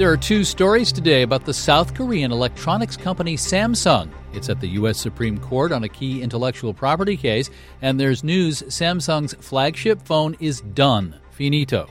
There are two stories today about the South Korean electronics company Samsung. It's at the U.S. Supreme Court on a key intellectual property case, and there's news Samsung's flagship phone is done. Finito.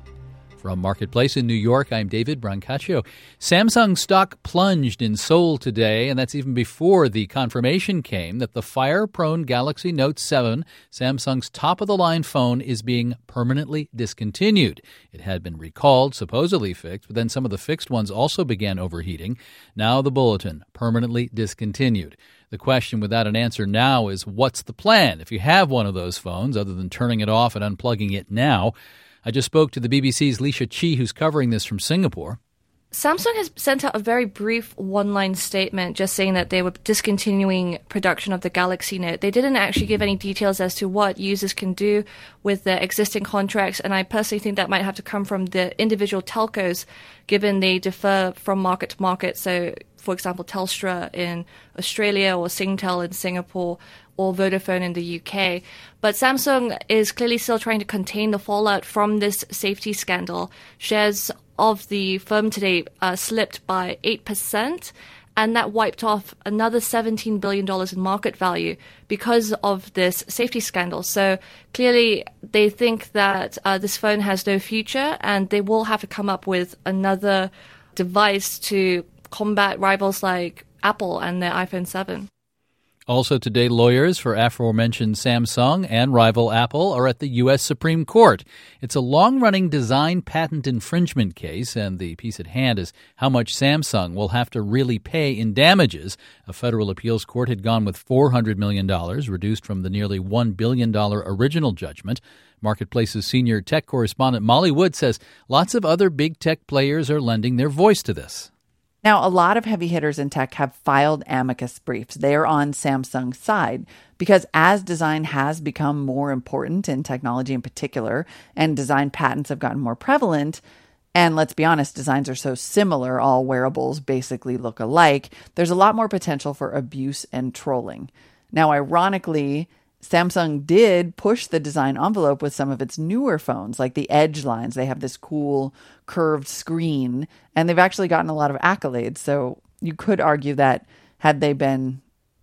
From Marketplace in New York, I'm David Brancaccio. Samsung stock plunged in Seoul today, and that's even before the confirmation came that the fire-prone Galaxy Note 7, Samsung's top-of-the-line phone, is being permanently discontinued. It had been recalled, supposedly fixed, but then some of the fixed ones also began overheating. Now the bulletin, permanently discontinued. The question without an answer now is, what's the plan if you have one of those phones, other than turning it off and unplugging it now? I just spoke to the BBC's Leisha Chi, who's covering this from Singapore. Samsung has sent out a very brief one-line statement just saying that they were discontinuing production of the Galaxy Note. They didn't actually give any details as to what users can do with their existing contracts, and I personally think that might have to come from the individual telcos, given they differ from market to market. So, for example, Telstra in Australia or Singtel in Singapore or Vodafone in the UK. But Samsung is clearly still trying to contain the fallout from this safety scandal. Shares of the firm today slipped by 8%, and that wiped off another $17 billion in market value because of this safety scandal. So clearly they think that this phone has no future, and they will have to come up with another device to combat rivals like Apple and their iPhone 7. Also today, lawyers for aforementioned Samsung and rival Apple are at the U.S. Supreme Court. It's a long-running design patent infringement case, and the piece at hand is how much Samsung will have to really pay in damages. A federal appeals court had gone with $400 million, reduced from the nearly $1 billion original judgment. Marketplace's senior tech correspondent Molly Wood says lots of other big tech players are lending their voice to this. Now, a lot of heavy hitters in tech have filed amicus briefs. They are on Samsung's side because as design has become more important in technology in particular, and design patents have gotten more prevalent, and let's be honest, designs are so similar, all wearables basically look alike, there's a lot more potential for abuse and trolling. Now, ironically, Samsung did push the design envelope with some of its newer phones, like the Edge lines. They have this cool curved screen, and they've actually gotten a lot of accolades. So you could argue that had they been,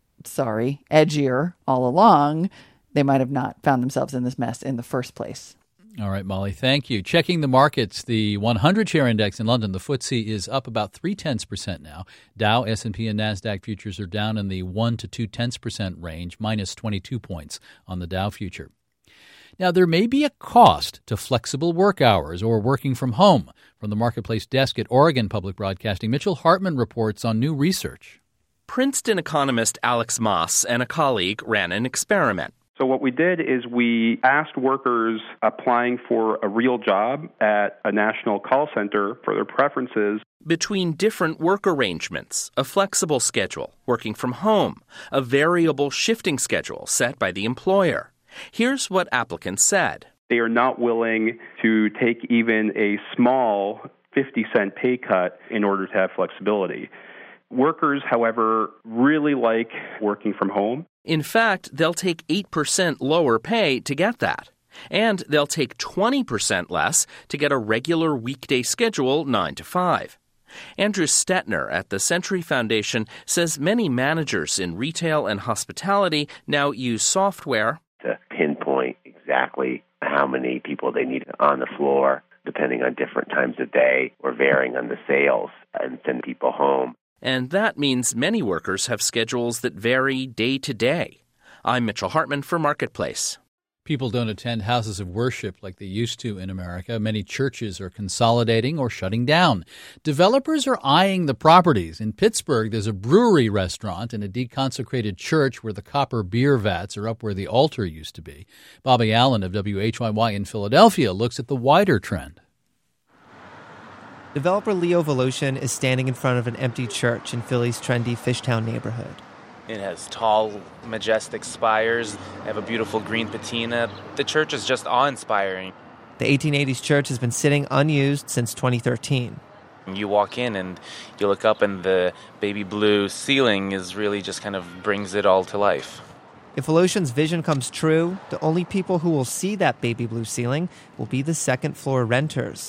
edgier all along, they might have not found themselves in this mess in the first place. All right, Molly, thank you. Checking the markets, the 100-share index in London, the FTSE, is up about 0.3% now. Dow, S&P, and NASDAQ futures are down in the 1 to 0.2% range, minus 22 points on the Dow future. Now, there may be a cost to flexible work hours or working from home. From the Marketplace desk at Oregon Public Broadcasting, Mitchell Hartman reports on new research. Princeton economist Alex Moss and a colleague ran an experiment. So what we did is we asked workers applying for a real job at a national call center for their preferences. Between different work arrangements, a flexible schedule, working from home, a variable shifting schedule set by the employer. Here's what applicants said. They are not willing to take even a small 50-cent pay cut in order to have flexibility. Workers, however, really like working from home. In fact, they'll take 8% lower pay to get that. And they'll take 20% less to get a regular weekday schedule 9 to 5. Andrew Stetner at the Century Foundation says many managers in retail and hospitality now use software to pinpoint exactly how many people they need on the floor, depending on different times of day or varying on the sales, and send people home. And that means many workers have schedules that vary day to day. I'm Mitchell Hartman for Marketplace. People don't attend houses of worship like they used to in America. Many churches are consolidating or shutting down. Developers are eyeing the properties. In Pittsburgh, there's a brewery restaurant and a deconsecrated church where the copper beer vats are up where the altar used to be. Bobby Allen of WHYY in Philadelphia looks at the wider trend. Developer Leo Voloshin is standing in front of an empty church in Philly's trendy Fishtown neighborhood. It has tall, majestic spires. They have a beautiful green patina. The church is just awe-inspiring. The 1880s church has been sitting unused since 2013. You walk in and you look up and the baby blue ceiling is really just kind of brings it all to life. If Voloshin's vision comes true, the only people who will see that baby blue ceiling will be the second-floor renters.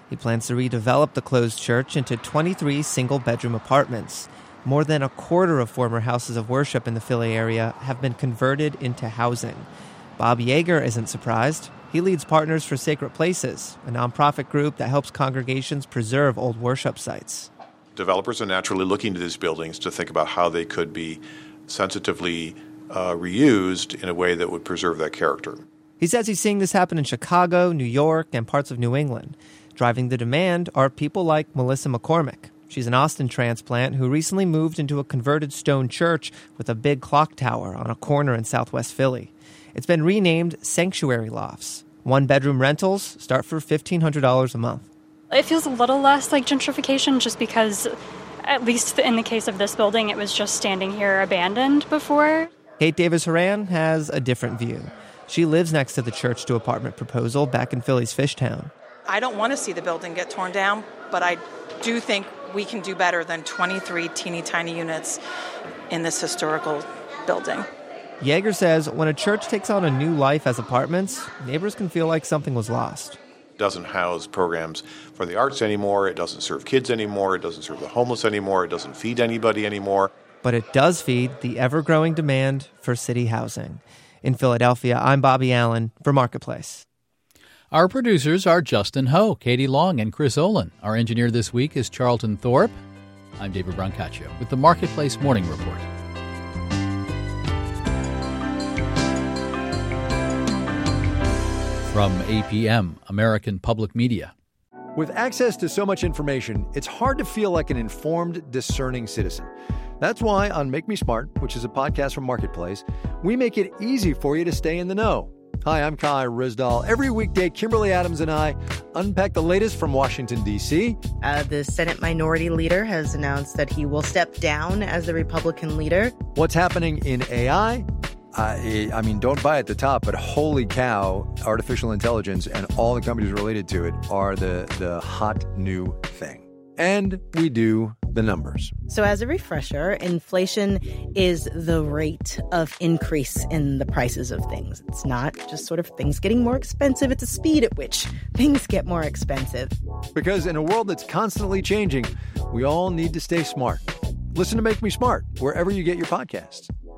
He plans to redevelop the closed church into 23 single-bedroom apartments. More than a quarter of former houses of worship in the Philly area have been converted into housing. Bob Yeager isn't surprised. He leads Partners for Sacred Places, a nonprofit group that helps congregations preserve old worship sites. Developers are naturally looking to these buildings to think about how they could be sensitively reused in a way that would preserve that character. He says he's seeing this happen in Chicago, New York, and parts of New England. Driving the demand are people like Melissa McCormick. She's an Austin transplant who recently moved into a converted stone church with a big clock tower on a corner in southwest Philly. It's been renamed Sanctuary Lofts. One-bedroom rentals start for $1,500 a month. It feels a little less like gentrification just because, at least in the case of this building, it was just standing here abandoned before. Kate Davis-Horan has a different view. She lives next to the church-to-apartment proposal back in Philly's Fishtown. I don't want to see the building get torn down, but I do think we can do better than 23 teeny tiny units in this historical building. Yeager says when a church takes on a new life as apartments, neighbors can feel like something was lost. It doesn't house programs for the arts anymore. It doesn't serve kids anymore. It doesn't serve the homeless anymore. It doesn't feed anybody anymore. But it does feed the ever-growing demand for city housing. In Philadelphia, I'm Bobby Allen for Marketplace. Our producers are Justin Ho, Katie Long, and Chris Olin. Our engineer this week is Charlton Thorpe. I'm David Brancaccio with the Marketplace Morning Report. From APM, American Public Media. With access to so much information, it's hard to feel like an informed, discerning citizen. That's why on Make Me Smart, which is a podcast from Marketplace, we make it easy for you to stay in the know. Hi, I'm Kai Rizdal. Every weekday, Kimberly Adams and I unpack the latest from Washington, D.C. The Senate Minority Leader has announced that he will step down as the Republican leader. What's happening in AI? I mean, don't buy at the top, but holy cow, artificial intelligence and all the companies related to it are the hot new thing. And we do the numbers. So as a refresher, inflation is the rate of increase in the prices of things. It's not just sort of things getting more expensive. It's the speed at which things get more expensive. Because in a world that's constantly changing, we all need to stay smart. Listen to Make Me Smart wherever you get your podcasts.